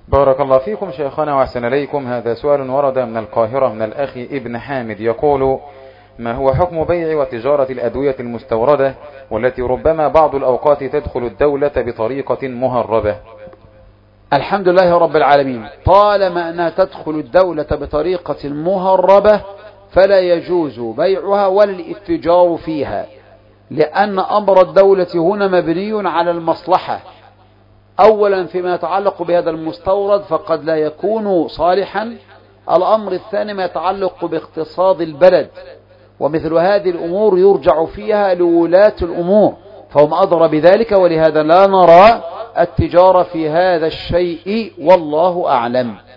بارك الله فيكم شيخنا وأحسن إليكم. هذا سؤال ورد من القاهرة من الأخ ابن حامد يقول: ما هو حكم بيع وتجارة الأدوية المستوردة والتي ربما بعض الأوقات تدخل الدولة بطريقة مهربة؟ الحمد لله رب العالمين. طالما أنها تدخل الدولة بطريقة مهربة فلا يجوز بيعها ولا الاتجار فيها، لأن أمر الدولة هنا مبني على المصلحة. أولا فيما يتعلق بهذا المستورد فقد لا يكون صالحا. الأمر الثاني ما يتعلق باقتصاد البلد، ومثل هذه الأمور يرجع فيها لولاة الأمور، فهم أدرى بذلك، ولهذا لا نرى التجارة في هذا الشيء والله أعلم.